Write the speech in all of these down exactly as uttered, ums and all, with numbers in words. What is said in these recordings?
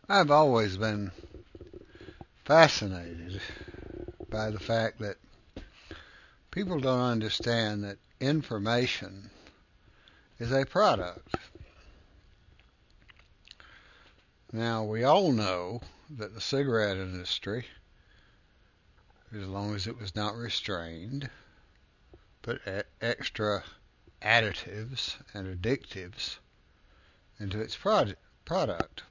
I've always been fascinated by the fact that people don't understand that information is a product. Now, we all know that the cigarette industry, as long as it was not restrained, put e- extra additives and addictives into its prod- product.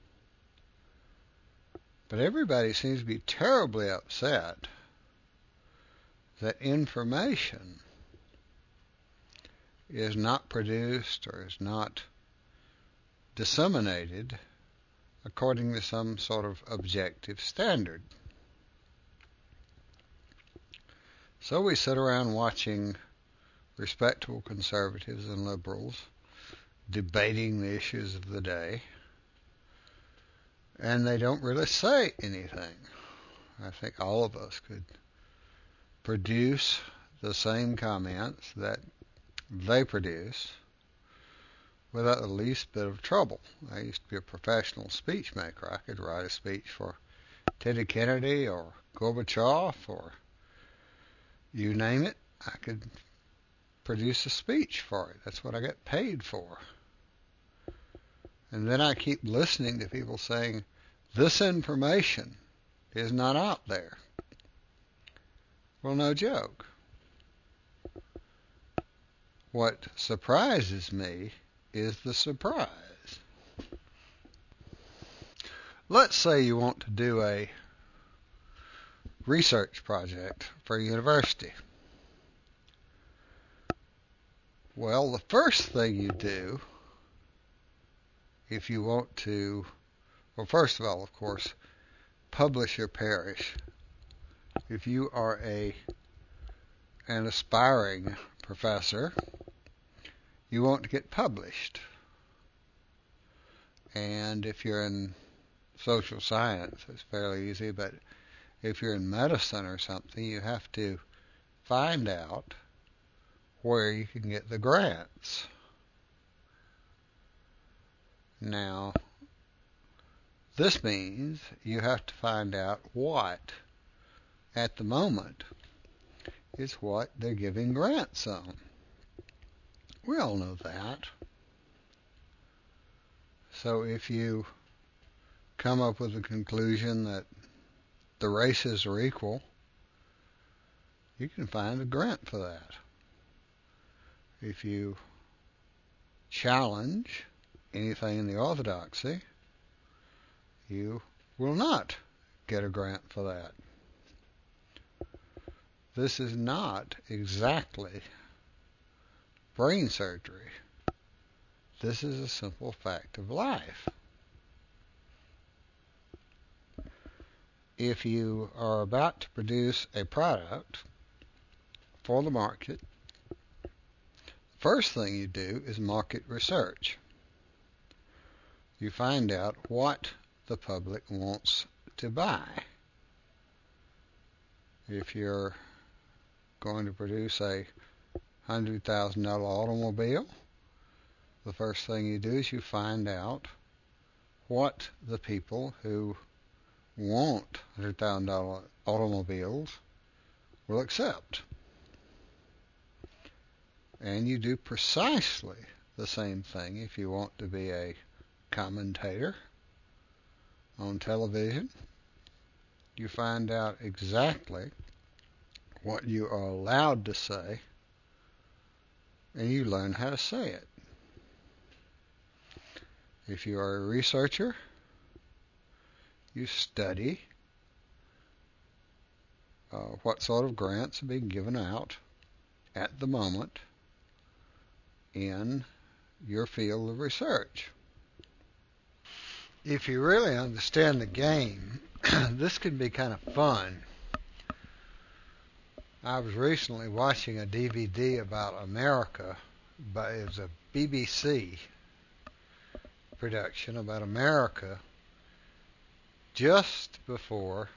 But everybody seems to be terribly upset that information is not produced or is not disseminated according to some sort of objective standard. So we sit around watching respectable conservatives and liberals debating the issues of the day, and they don't really say anything. I think all of us could produce the same comments that they produce without the least bit of trouble. I used to be a professional speech maker. I could write a speech for Teddy Kennedy or Gorbachev or you name it. I could produce a speech for it. That's what I get paid for. And then I keep listening to people saying, this information is not out there. Well, no joke. What surprises me is the surprise. Let's say you want to do a research project for a university. Well, the first thing you do, if you want to, well, first of all, of course, publish or perish. If you are a an aspiring professor, you want to get published. And if you're in social science, it's fairly easy, but if you're in medicine or something, you have to find out where you can get the grants. Now, this means you have to find out what, at the moment, is what they're giving grants on. We all know that. So if you come up with the conclusion that the races are equal, you can find a grant for that. If you challenge anything in the orthodoxy, you will not get a grant for that. This is not exactly brain surgery. This is a simple fact of life. If you are about to produce a product for the market, first thing you do is market research. You find out what the public wants to buy. If you're going to produce a one hundred thousand dollars automobile, the first thing you do is you find out what the people who want one hundred thousand dollars automobiles will accept. And you do precisely the same thing if you want to be a commentator on television. You find out exactly what you are allowed to say, and you learn how to say it. If you are a researcher, you study uh, what sort of grants are being given out at the moment in your field of research. If you really understand the game, this can be kind of fun. I was recently watching a D V D about America, but it was a B B C production about America just before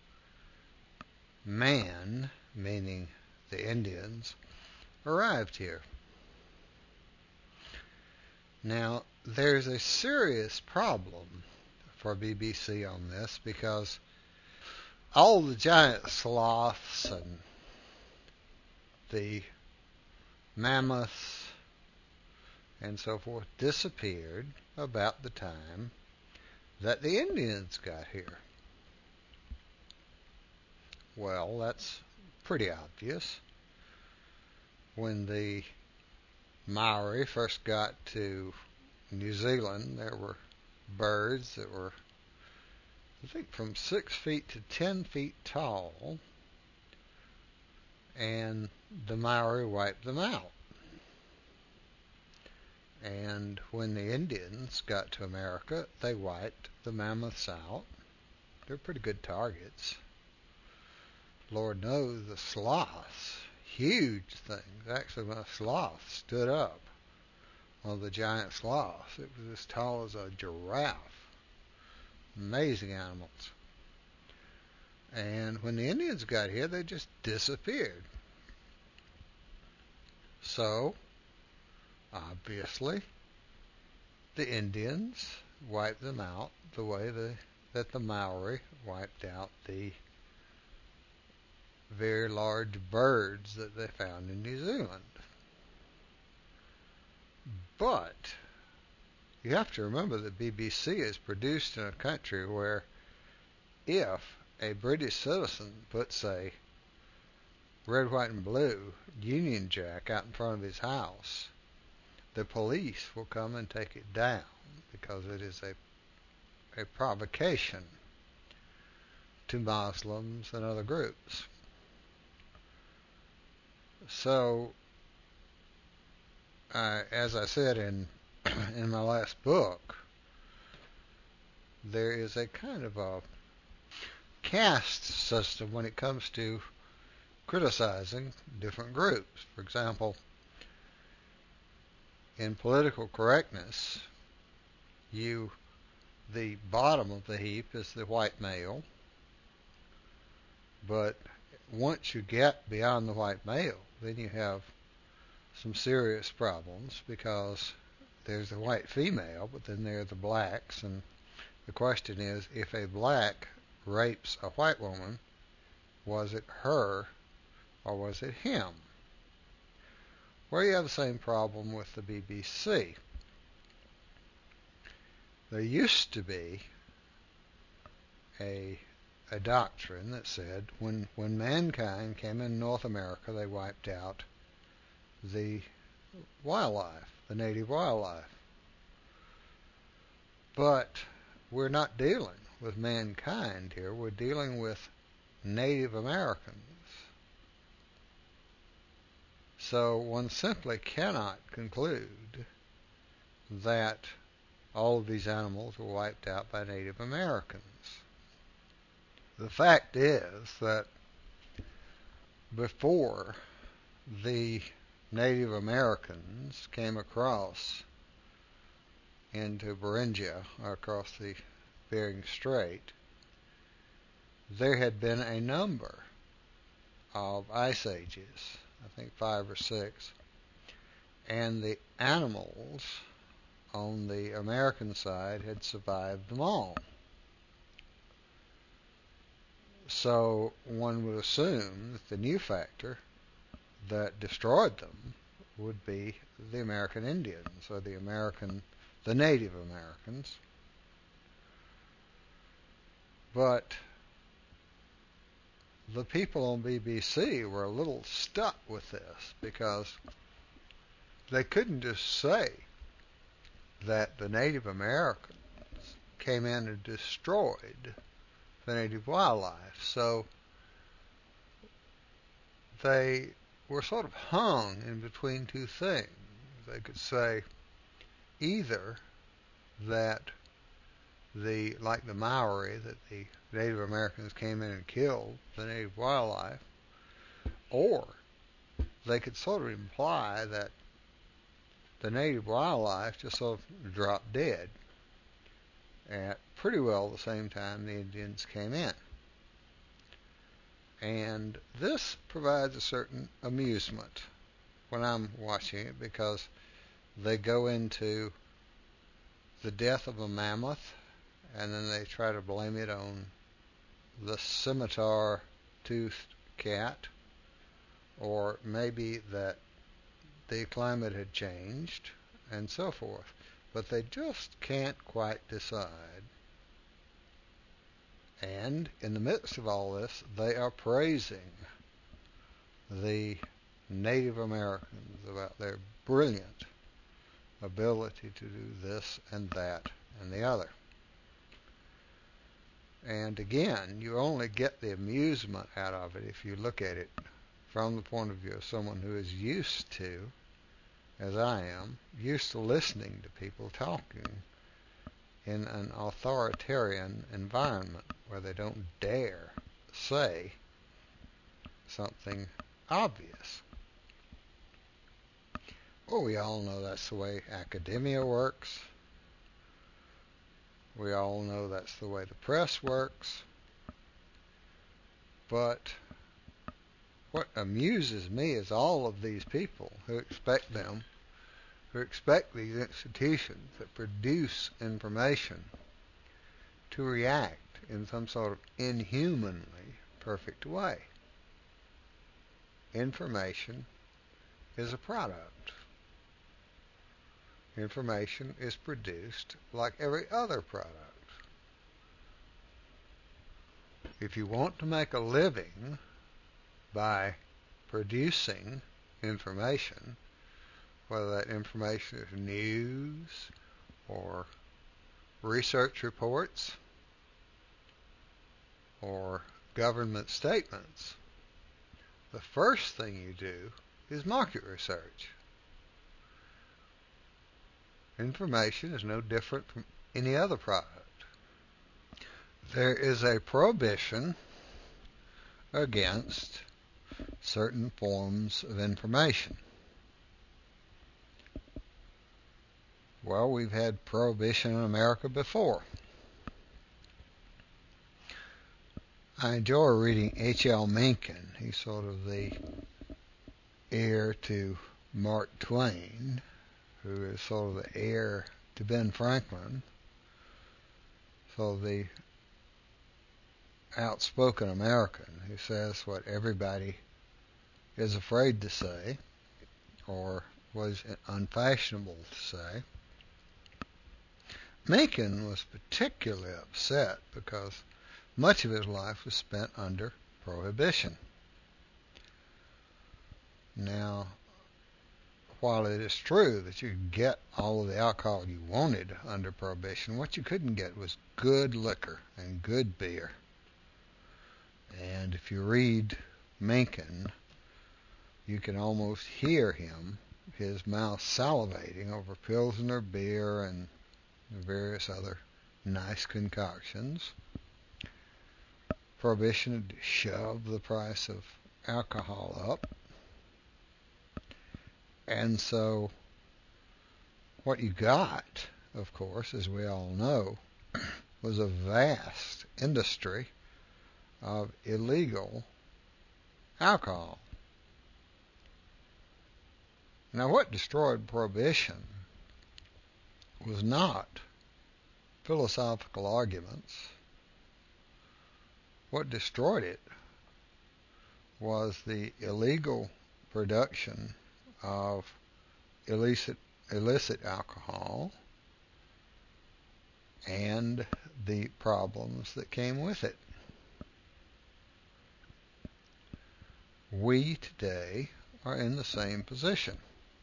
man, meaning the Indians, arrived here. Now, there's a serious problem for B B C on this because all the giant sloths and the mammoths and so forth disappeared about the time that the Indians got here. Well, that's pretty obvious. When the Maori first got to New Zealand, there were birds that were, I think, from six feet to ten feet tall, and the Maori wiped them out. And when the Indians got to America, they wiped the mammoths out. They're pretty good targets. Lord knows the sloths, huge things. Actually, when a sloth stood up, one of the giant sloths, it was as tall as a giraffe. Amazing animals. And when the Indians got here, they just disappeared. So, obviously, the Indians wiped them out the way the, that the Maori wiped out the very large birds that they found in New Zealand. But you have to remember that B B C is produced in a country where if a British citizen puts a red, white, and blue Union Jack out in front of his house, the police will come and take it down because it is a, a provocation to Muslims and other groups. So, uh, as I said in in my last book, there is a kind of a caste system when it comes to criticizing different groups. For example, in political correctness, you the bottom of the heap is the white male, but once you get beyond the white male, then you have some serious problems because there's the white female, but then there are the blacks, and the question is, if a black rapes a white woman, was it her or was it him? Well, you have the same problem with the B B C. There used to be a a doctrine that said when when mankind came in North America, they wiped out the wildlife, the native wildlife. But we're not dealing with mankind here. We're dealing with Native Americans. So one simply cannot conclude that all of these animals were wiped out by Native Americans. The fact is that before the Native Americans came across into Beringia, or across the Bering Strait, there had been a number of ice ages, I think five or six, and the animals on the American side had survived them all. So one would assume that the new factor that destroyed them would be the American Indians, or the American, the Native Americans. But the people on B B C were a little stuck with this because they couldn't just say that the Native Americans came in and destroyed the native wildlife. So they were sort of hung in between two things. They could say either that the, like the Maori, that the Native Americans came in and killed the native wildlife, or they could sort of imply that the native wildlife just sort of dropped dead at pretty well the same time the Indians came in. And this provides a certain amusement when I'm watching it because they go into the death of a mammoth and then they try to blame it on the scimitar-toothed cat, or maybe that the climate had changed, and so forth. But they just can't quite decide. And in the midst of all this, they are praising the Native Americans about their brilliant ability to do this and that and the other. And again, you only get the amusement out of it if you look at it from the point of view of someone who is used to, as I am, used to listening to people talking in an authoritarian environment where they don't dare say something obvious. Well, we all know that's the way academia works. We all know that's the way the press works. But what amuses me is all of these people who expect them, who expect these institutions that produce information to react in some sort of inhumanly perfect way. Information is a product. Information is produced like every other product. If you want to make a living by producing information, whether that information is news or research reports or government statements, the first thing you do is market research. Information is no different from any other product. There is a prohibition against certain forms of information. Well, we've had prohibition in America before. I enjoy reading H L Mencken. He's sort of the heir to Mark Twain, who is sort of the heir to Ben Franklin. So the outspoken American who says what everybody is afraid to say or was unfashionable to say. Mencken was particularly upset because much of his life was spent under prohibition. Now, while it is true that you could get all of the alcohol you wanted under prohibition, what you couldn't get was good liquor and good beer. And if you read Mencken, you can almost hear him, his mouth salivating over Pilsner beer and various other nice concoctions. Prohibition had shoved the price of alcohol up. And so what you got, of course, as we all know, was a vast industry of illegal alcohol. Now, what destroyed prohibition was not philosophical arguments. What destroyed it was the illegal production of illicit, illicit alcohol and the problems that came with it. We today are in the same position.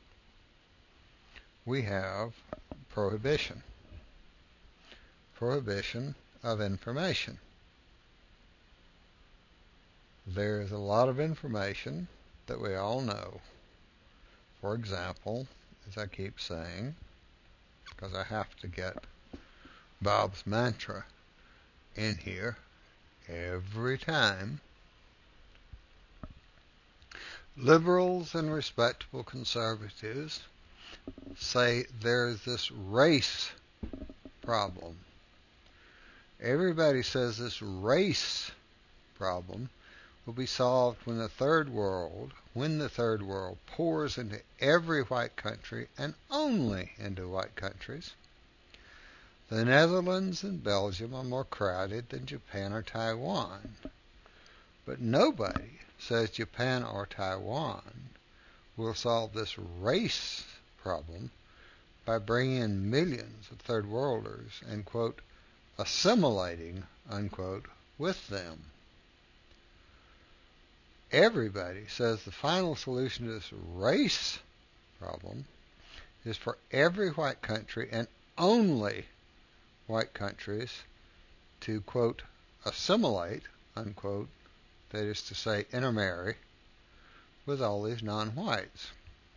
We have prohibition. Prohibition of information. There is a lot of information that we all know. For example, as I keep saying, because I have to get Bob's mantra in here every time, liberals and respectable conservatives say there's this race problem. Everybody says this race problem will be solved when the third world, when the third world pours into every white country and only into white countries, The Netherlands and Belgium are more crowded than Japan or Taiwan. But nobody says Japan or Taiwan will solve this race problem by bringing in millions of third worlders and, quote, assimilating, unquote, with them. Everybody says the final solution to this race problem is for every white country and only white countries to, quote, assimilate, unquote, that is to say, intermarry with all these non-whites.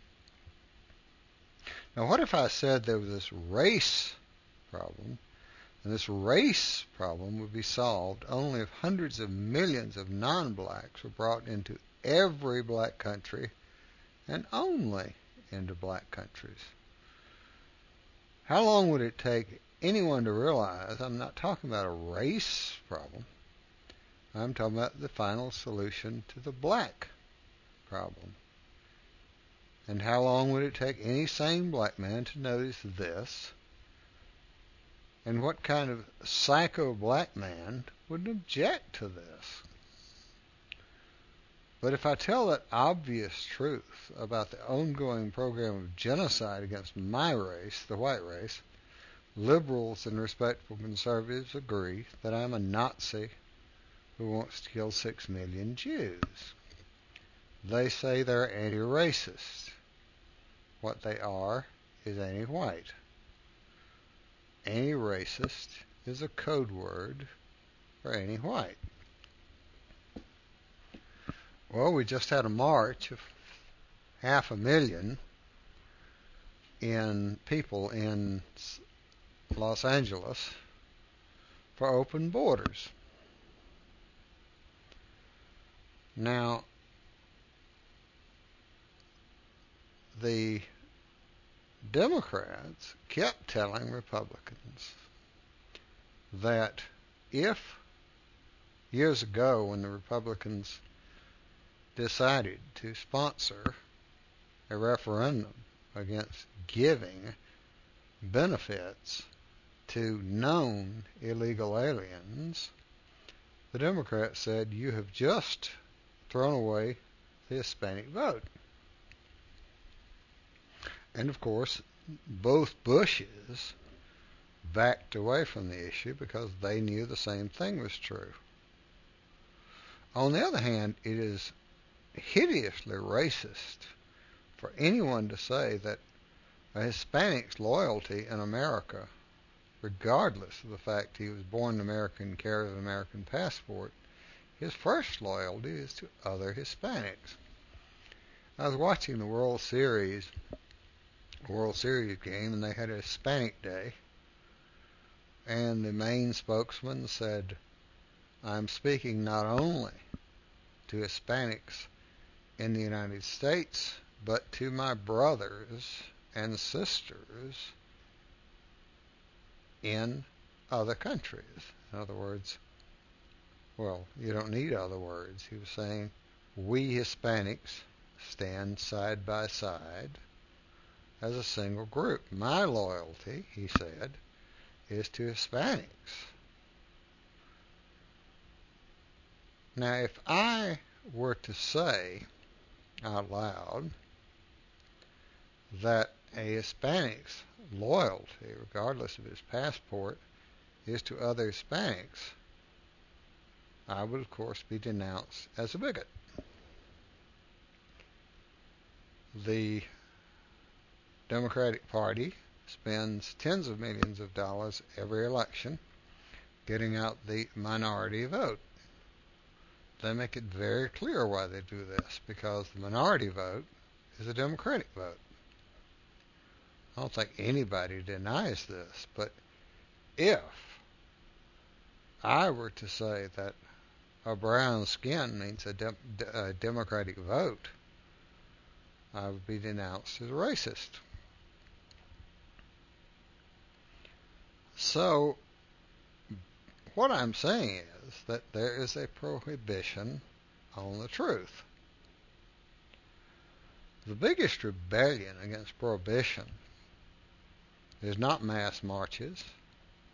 Now, what if I said there was this race problem, and this race problem would be solved only if hundreds of millions of non-blacks were brought into every black country and only into black countries? How long would it take anyone to realize I'm not talking about a race problem? I'm talking about the final solution to the black problem. And how long would it take any sane black man to notice this? And what kind of psycho black man would object to this? But if I tell that obvious truth about the ongoing program of genocide against my race, the white race, liberals and respectable conservatives agree that I'm a Nazi who wants to kill six million Jews. They say they're anti-racist. What they are is anti-white. Anti-racist is a code word for anti-white. Well, we just had a march of half a million in people in Los Angeles for open borders. Now, the Democrats kept telling Republicans that if years ago when the Republicans decided to sponsor a referendum against giving benefits to known illegal aliens, the Democrats said, you have just thrown away the Hispanic vote. And of course, both Bushes backed away from the issue because they knew the same thing was true. On the other hand, it is hideously racist for anyone to say that a Hispanic's loyalty in America, regardless of the fact he was born in America and carries an American passport, his first loyalty is to other Hispanics. I was watching the World Series World Series game, and they had a Hispanic Day, and the main spokesman said, I'm speaking not only to Hispanics in the United States, but to my brothers and sisters in other countries. In other words, well, you don't need other words. He was saying, we Hispanics stand side by side as a single group. My loyalty, he said, is to Hispanics. Now, if I were to say out loud that a Hispanic's loyalty, regardless of his passport, is to other Hispanics, I would, of course, be denounced as a bigot. The Democratic Party spends tens of millions of dollars every election getting out the minority vote. They make it very clear why they do this, because the minority vote is a Democratic vote. I don't think anybody denies this, but if I were to say that a brown skin means a, de- a Democratic vote, I would be denounced as racist. So, what I'm saying is that there is a prohibition on the truth. The biggest rebellion against prohibition is not mass marches,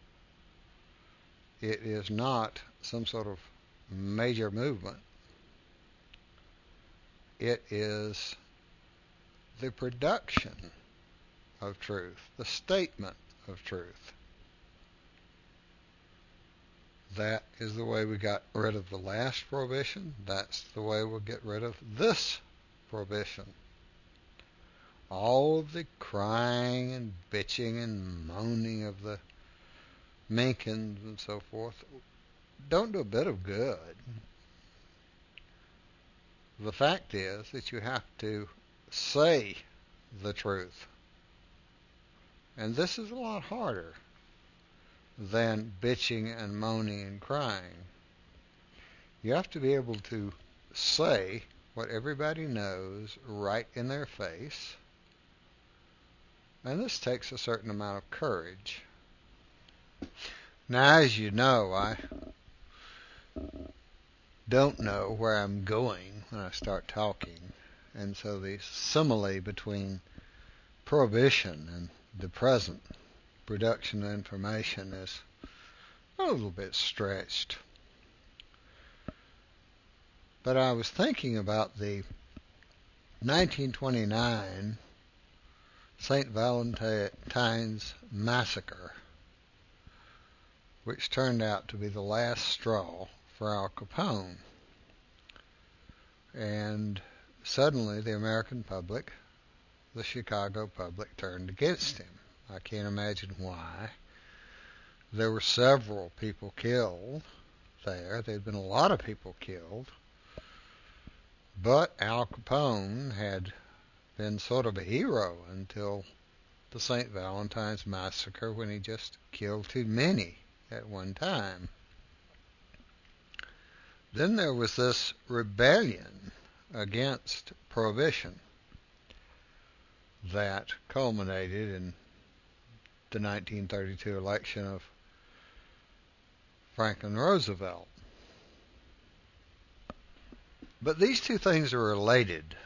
it is not some sort of major movement. It is the production of truth, the statement of truth. That is the way we got rid of the last prohibition. That's the way we'll get rid of this prohibition. All of the crying and bitching and moaning of the Menkins and so forth don't do a bit of good. The fact is that you have to say the truth. And this is a lot harder than bitching and moaning and crying. You have to be able to say what everybody knows right in their face. And this takes a certain amount of courage. Now, as you know, I don't know where I'm going when I start talking. And so the simile between prohibition and the present production of information is a little bit stretched. But I was thinking about the nineteen twenty-nine Saint Valentine's Massacre, which turned out to be the last straw for Al Capone. And suddenly the American public, the Chicago public, turned against him. I can't imagine why. There were several people killed there. There had been a lot of people killed. But Al Capone had been sort of a hero until the Saint Valentine's Massacre, when he just killed too many at one time. Then there was this rebellion against prohibition that culminated in the nineteen thirty-two election of Franklin Roosevelt. But these two things are related.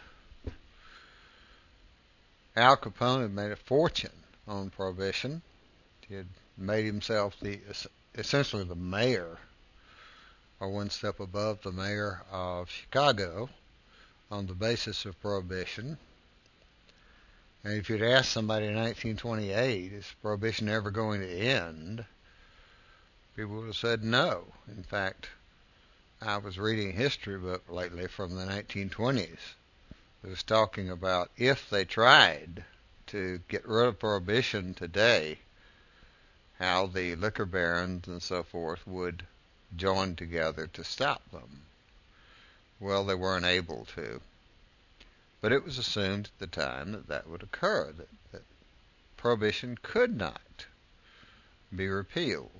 Al Capone had made a fortune on prohibition. He had made himself the essentially the mayor, or one step above the mayor of Chicago, on the basis of prohibition. And if you'd asked somebody in nineteen twenty-eight, is prohibition ever going to end? People would have said no. In fact, I was reading a history book lately from the nineteen twenties. It was talking about if they tried to get rid of prohibition today, how the liquor barons and so forth would join together to stop them. Well, they weren't able to. But it was assumed at the time that that would occur, that, that prohibition could not be repealed.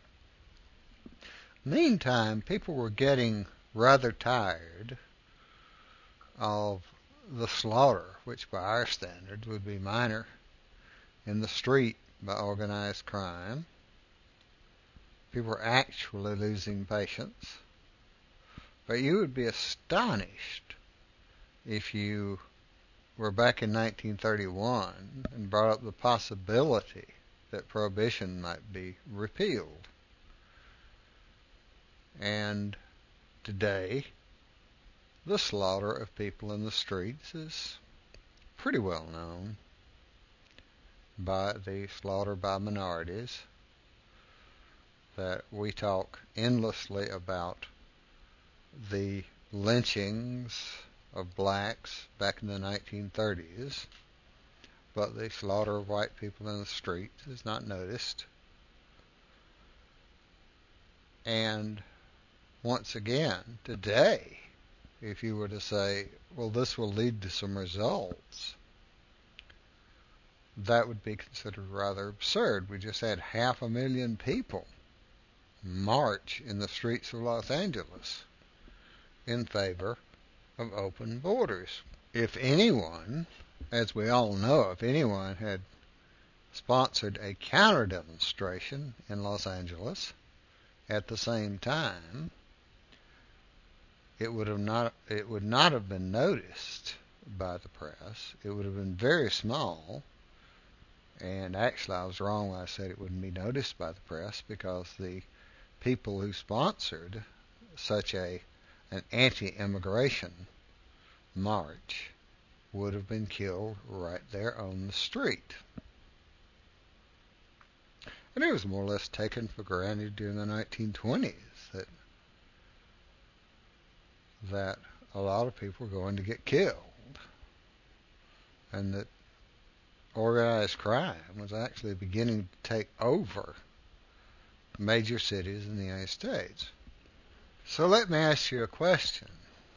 Meantime, people were getting rather tired of the slaughter, which by our standards would be minor, in the street by organized crime. People were actually losing patience. But you would be astonished if you were back in nineteen thirty-one and brought up the possibility that prohibition might be repealed. And today, the slaughter of people in the streets is pretty well known. By the slaughter by minorities, that we talk endlessly about the lynchings of blacks back in the nineteen thirties, but the slaughter of white people in the streets is not noticed. And once again, today, if you were to say, well, this will lead to some results, that would be considered rather absurd. We just had half a million people march in the streets of Los Angeles in favor of open borders. If anyone, as we all know, if anyone had sponsored a counter-demonstration in Los Angeles at the same time, it would have not it would not have been noticed by the press. It would have been very small. And actually, I was wrong when I said it wouldn't be noticed by the press, because the people who sponsored such a an anti-immigration march would have been killed right there on the street. And it was more or less taken for granted during the nineteen twenties that that a lot of people were going to get killed, and that organized crime was actually beginning to take over major cities in the United States. So let me ask you a question.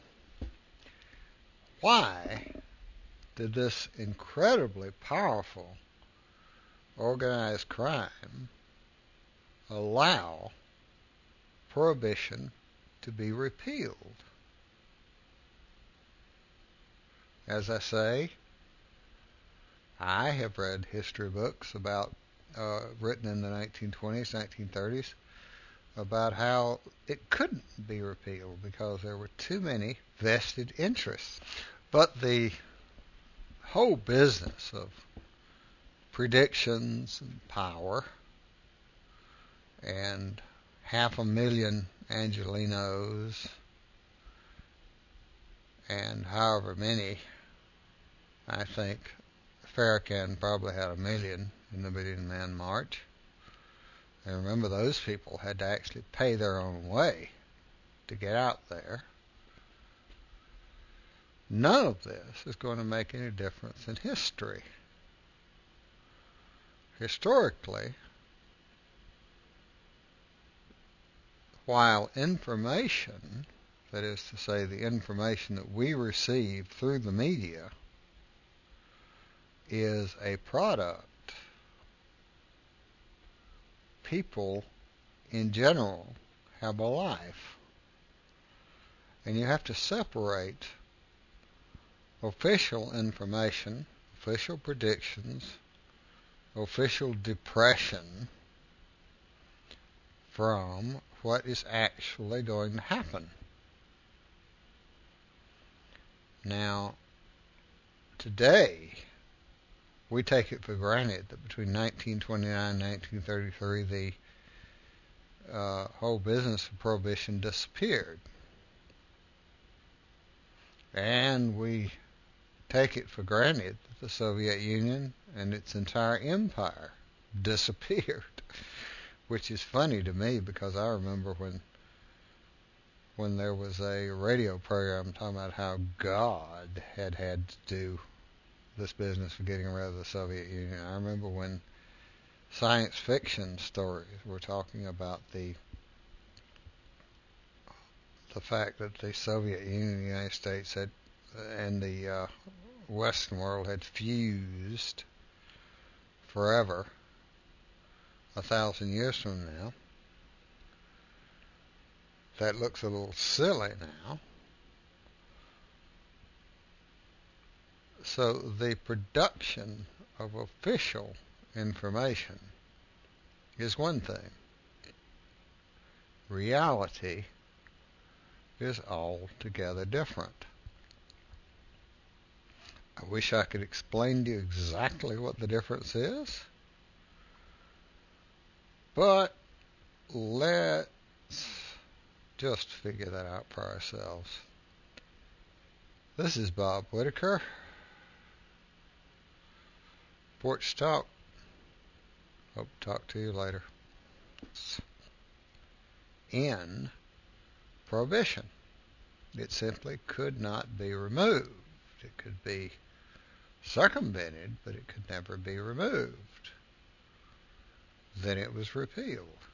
Why did this incredibly powerful organized crime allow prohibition to be repealed? As I say, I have read history books about uh, written in the nineteen twenties, nineteen thirties about how it couldn't be repealed because there were too many vested interests. But the whole business of predictions and power and half a million Angelinos and however many, I think Farrakhan probably had a million in the Million Man March. And remember, those people had to actually pay their own way to get out there. None of this is going to make any difference in history. Historically, while information, that is to say, the information that we receive through the media, is a product, people in general have a life. And you have to separate official information, official predictions, official depression from what is actually going to happen. Now, today, we take it for granted that between nineteen twenty-nine and nineteen thirty-three, the uh, whole business of prohibition disappeared. And we take it for granted that the Soviet Union and its entire empire disappeared, which is funny to me because I remember when when there was a radio program talking about how God had had to do this business of getting rid of the Soviet Union. I remember when science fiction stories were talking about the the fact that the Soviet Union and the United States had and the uh, Western world had fused forever, a thousand years from now. That looks a little silly now. So the production of official information is one thing. Reality is altogether different. I wish I could explain to you exactly what the difference is, but let's just figure that out for ourselves. This is Bob Whitaker, Porch Talk. Hope to talk to you later. In prohibition, it simply could not be removed. It could be circumvented, but it could never be removed. Then it was repealed.